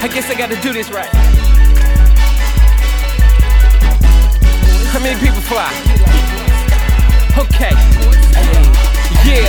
I guess I gotta do this right. How many people fly? Okay. Yeah.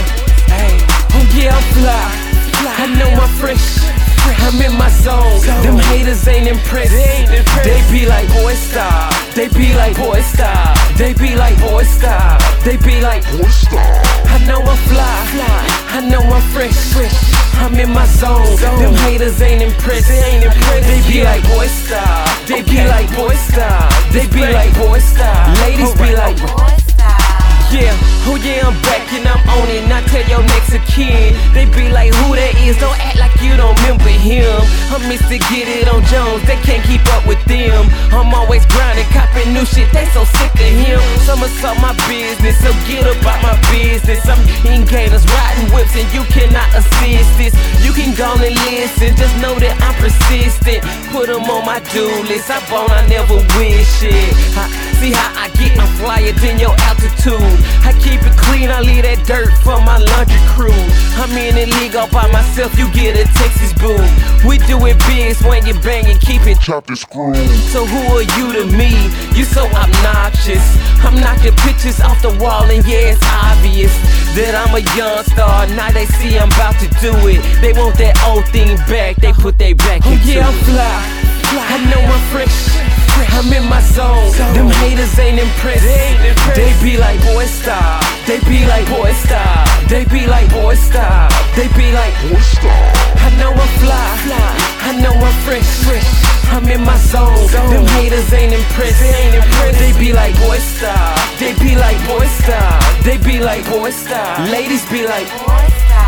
Oh yeah, I'm fly. I know I'm fresh. I'm in my zone. Them haters ain't impressed. They be like, boy, stop. They be like, boy, stop. They be like, boy, stop. They be like, boy, stop. I know I'm fly. I know I'm fresh. I'm in my zone. Them haters ain't impressed. They be like, boy, stop. They be like, boy, stop. They be like, boy, stop. Ladies be like, boy, stop. Yeah, oh yeah, I'm back and I'm on it. Now tell your next of kin. They be like, who that is? Don't act like you don't remember him. I'm Mr. Get It on Jones. They can't keep up with them. I'm always grinding, copping new shit. They so sick of him. Somersault my business, so get about my business. I'm in gators, riding whips, and you cannot assist this. You can go and listen, just know that I'm persistent. Put them on my do list. I bone, I never wish it. See how I get? I'm flyer than your altitude. I keep it clean, I leave that dirt for my laundry crew. I'm in the league all by myself, you get a Texas boo. We do it big when you bang and keep it chopped and screwed. So who are you to me? You so obnoxious. I'm knocking pictures off the wall and yeah, it's obvious that I'm a young star. Now they see I'm about to do it. They want that old thing back, they put they back into it. Yeah, I'm fly. I know I'm fresh. I'm in my zone. Them haters ain't impressed. They be like, boy, stop. They be like, boy, stop. They be like, boy, stop. They be like, boy, stop. I know I'm fly. I know I'm fresh. I'm in my zone. Them haters ain't impressed. They be like, boy, stop. They be like, boy, stop. They be like, boy, stop. Ladies be like, boy, stop.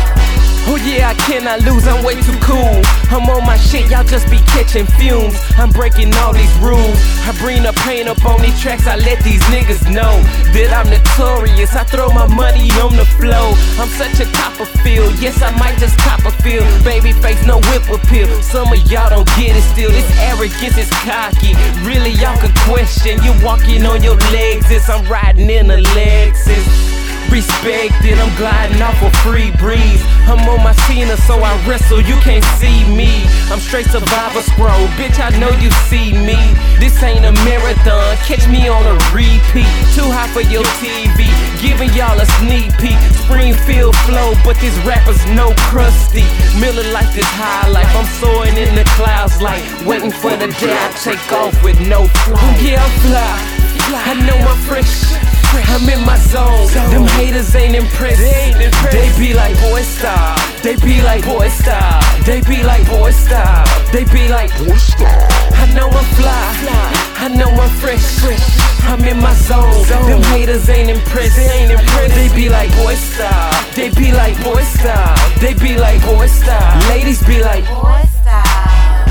Oh yeah, I cannot lose, I'm way too cool. I'm on my shit, y'all just be catching fumes. I'm breaking all these rules. I bring the pain up on these tracks, I let these niggas know that I'm notorious. I throw my money on the floor. I'm such a Copperfield, yes I might just Copperfield. Baby face, no whip appeal. Some of y'all don't get it still. This arrogance is cocky. Really y'all could question. You walking on your legs as I'm riding in a Lexus. Respected, I'm gliding off a free breeze. I'm on my Cena, so I wrestle, you can't see me. I'm straight survivor scroll, bitch, I know you see me. This ain't a marathon, catch me on a repeat. Too high for your TV, giving y'all a sneak peek. Springfield flow, but this rapper's no crusty. Miller like this high life, I'm soaring in the clouds like waiting for the day I take off with no flight. Oh yeah, I'm fly, I know I'm fresh. I'm in my zone. Them haters ain't impressed. They be like, boy, stop. They be like, boy, stop. They be like, boy, stop. They be like, boy, stop. I know I'm fly. I know I'm fresh. I'm in my zone. Them haters ain't impressed. They be like, boy, stop. They be like, boy, stop. They be like, boy, stop. Ladies be like, boy, stop.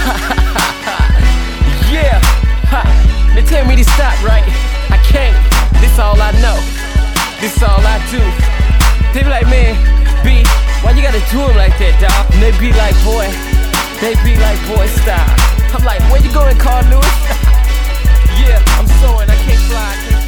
Yeah. They tell me to stop, right? I can't. This all I know, this all I do. They be like, man, B, why you gotta do him like that, dawg? And they be like, boy, stop. I'm like, where you going, Carl Lewis? Yeah, I'm soaring, I can't fly,